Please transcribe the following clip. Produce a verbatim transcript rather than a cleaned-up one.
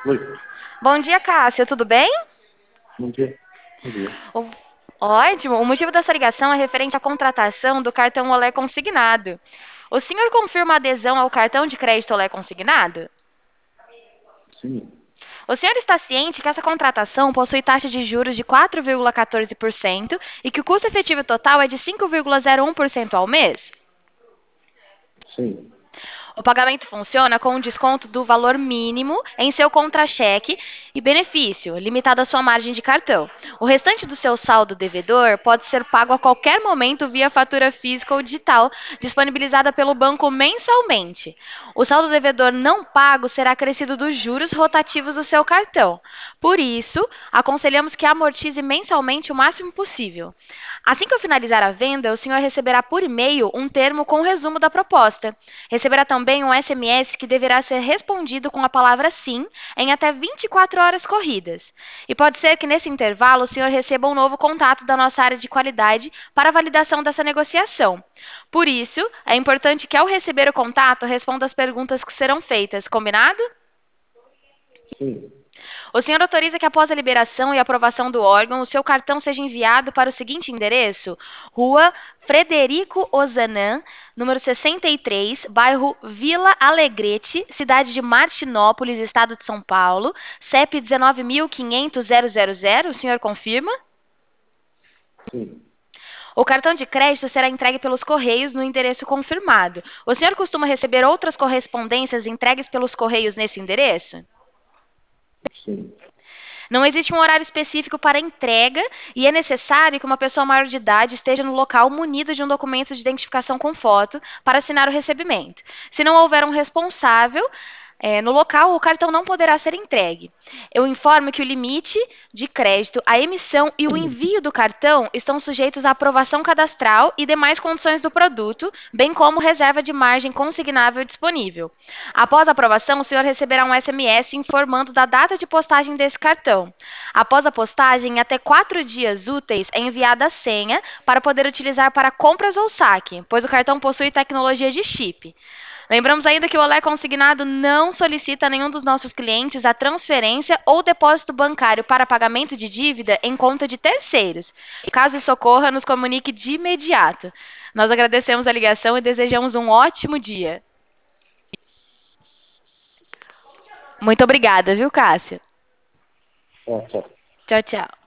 Oi, Bom dia, Cássia, tudo bem? bom dia. Bom dia. O- Ótimo. O motivo dessa ligação é referente à contratação do cartão Olé Consignado. O senhor confirma a adesão ao cartão de crédito Olé Consignado? Sim, O senhor está ciente que essa contratação possui taxa de juros de quatro vírgula quatorze por cento e que o custo efetivo total é de cinco vírgula zero um por cento ao mês? sim, O pagamento funciona com um desconto do valor mínimo em seu contra-cheque e benefício, limitado à sua margem de cartão. O restante do seu saldo devedor pode ser pago a qualquer momento via fatura física ou digital, disponibilizada pelo banco mensalmente. O saldo devedor não pago será acrescido dos juros rotativos do seu cartão. Por isso, aconselhamos que amortize mensalmente o máximo possível. Assim que eu finalizar a venda, o senhor receberá por e-mail um termo com resumo da proposta. Receberá também um S M S que deverá ser respondido com a palavra sim em até vinte e quatro horas corridas. E pode ser que nesse intervalo o senhor receba um novo contato da nossa área de qualidade para validação dessa negociação. Por isso, é importante que ao receber o contato responda as perguntas que serão feitas, combinado? sim, O senhor autoriza que, após a liberação e aprovação do órgão, o seu cartão seja enviado para o seguinte endereço: Rua Frederico Ozanam, número sessenta e três, bairro Vila Alegrete, cidade de Martinópolis, estado de São Paulo, C E P dezenove mil e quinhentos ponto zero zero zero. O senhor confirma? sim. O cartão de crédito será entregue pelos correios no endereço confirmado. O senhor costuma receber outras correspondências entregues pelos correios nesse endereço? Sim. Não existe um horário específico para entrega e é necessário que uma pessoa maior de idade esteja no local munida de um documento de identificação com foto para assinar o recebimento. Se não houver um responsável, é, no local, o cartão não poderá ser entregue. Eu informo que o limite de crédito, a emissão e o envio do cartão estão sujeitos à aprovação cadastral e demais condições do produto, bem como reserva de margem consignável disponível. Após a aprovação, o senhor receberá um S M S informando da data de postagem desse cartão. Após a postagem, em até quatro dias úteis, é enviada a senha para poder utilizar para compras ou saque, pois o cartão possui tecnologia de chip. Lembramos ainda que o Olé Consignado não solicita a nenhum dos nossos clientes a transferência ou depósito bancário para pagamento de dívida em conta de terceiros. Caso isso ocorra, nos comunique de imediato. Nós agradecemos a ligação e desejamos um ótimo dia. Muito obrigada, viu, Cássia? Tá, tchau. Tchau, tchau.